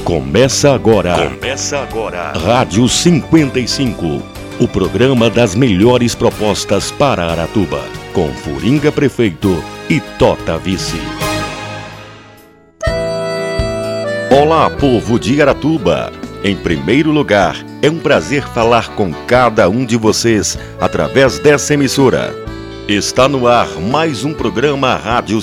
Começa agora. Rádio 55. O programa das melhores propostas para Aratuba. Com Furinga Prefeito e Tota Vice. Olá, povo de Aratuba. Em primeiro lugar, é um prazer falar com cada um de vocês através dessa emissora. Está no ar mais um programa Rádio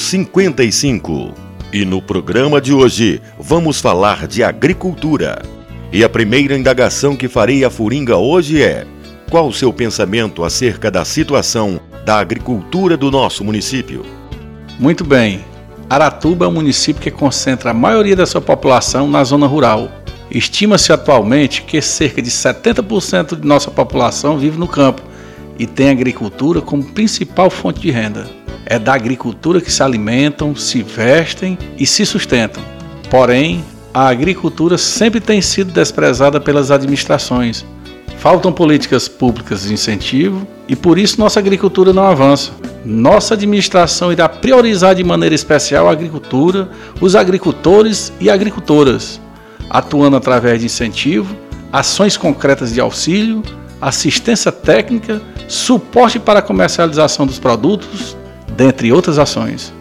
55. E no programa de hoje, vamos falar de agricultura. E a primeira indagação que farei a Furinga hoje é: qual o seu pensamento acerca da situação da agricultura do nosso município? Muito bem. Aratuba é um município que concentra a maioria da sua população na zona rural. Estima-se atualmente que cerca de 70% de nossa população vive no campo e tem a agricultura como principal fonte de renda. É da agricultura que se alimentam, se vestem e se sustentam. Porém, a agricultura sempre tem sido desprezada pelas administrações. Faltam políticas públicas de incentivo e por isso nossa agricultura não avança. Nossa administração irá priorizar de maneira especial a agricultura, os agricultores e agricultoras, atuando através de incentivo, ações concretas de auxílio, assistência técnica, suporte para a comercialização dos produtos, dentre outras ações.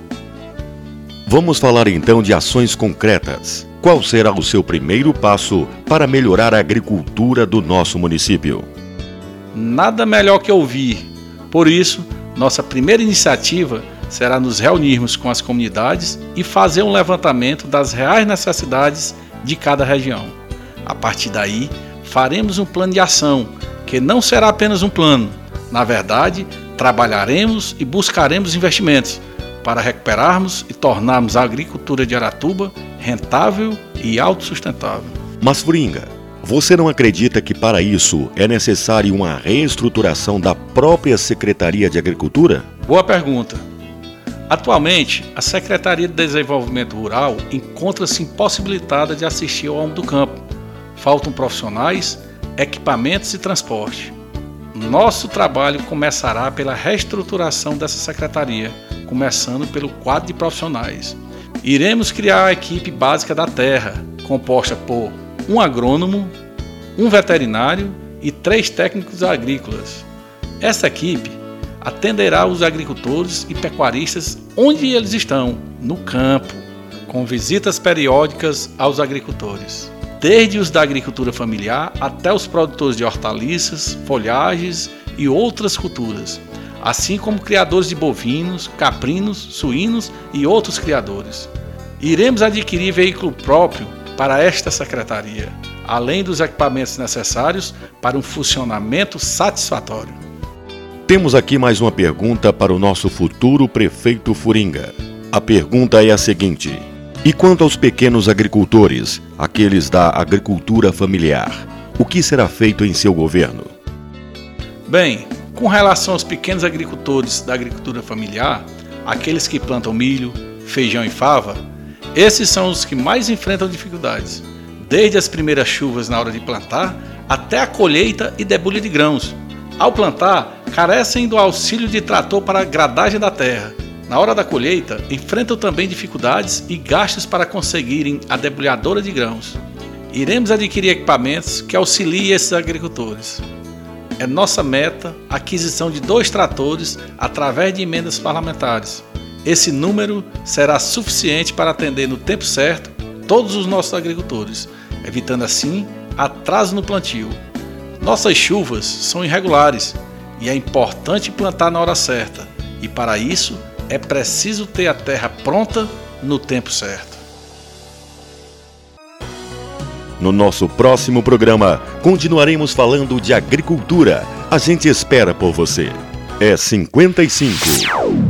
Vamos falar então de ações concretas. Qual será o seu primeiro passo para melhorar a agricultura do nosso município? Nada melhor que ouvir. Por isso, nossa primeira iniciativa será nos reunirmos com as comunidades e fazer um levantamento das reais necessidades de cada região. A partir daí, faremos um plano de ação, que não será apenas um plano. Na verdade, trabalharemos e buscaremos investimentos para recuperarmos e tornarmos a agricultura de Aratuba rentável e autossustentável. Mas, Furinga, você não acredita que para isso é necessário uma reestruturação da própria Secretaria de Agricultura? Boa pergunta. Atualmente, a Secretaria de Desenvolvimento Rural encontra-se impossibilitada de assistir ao homem do campo. Faltam profissionais, equipamentos e transporte. Nosso trabalho começará pela reestruturação dessa secretaria, começando pelo quadro de profissionais. Iremos criar a equipe básica da terra, composta por um agrônomo, um veterinário e 3 técnicos agrícolas. Essa equipe atenderá os agricultores e pecuaristas onde eles estão, no campo, com visitas periódicas aos agricultores. Desde os da agricultura familiar até os produtores de hortaliças, folhagens e outras culturas, assim como criadores de bovinos, caprinos, suínos e outros criadores. Iremos adquirir veículo próprio para esta secretaria, além dos equipamentos necessários para um funcionamento satisfatório. Temos aqui mais uma pergunta para o nosso futuro prefeito Furinga. A pergunta é a seguinte: e quanto aos pequenos agricultores, aqueles da agricultura familiar, o que será feito em seu governo? Bem, com relação aos pequenos agricultores da agricultura familiar, aqueles que plantam milho, feijão e fava, esses são os que mais enfrentam dificuldades, desde as primeiras chuvas na hora de plantar até a colheita e debulha de grãos. Ao plantar, carecem do auxílio de trator para a gradagem da terra. Na hora da colheita, enfrentam também dificuldades e gastos para conseguirem a debulhadora de grãos. Iremos adquirir equipamentos que auxiliem esses agricultores. É nossa meta a aquisição de 2 tratores através de emendas parlamentares. Esse número será suficiente para atender no tempo certo todos os nossos agricultores, evitando assim atraso no plantio. Nossas chuvas são irregulares e é importante plantar na hora certa, e para isso é preciso ter a terra pronta no tempo certo. No nosso próximo programa, continuaremos falando de agricultura. A gente espera por você. É 55.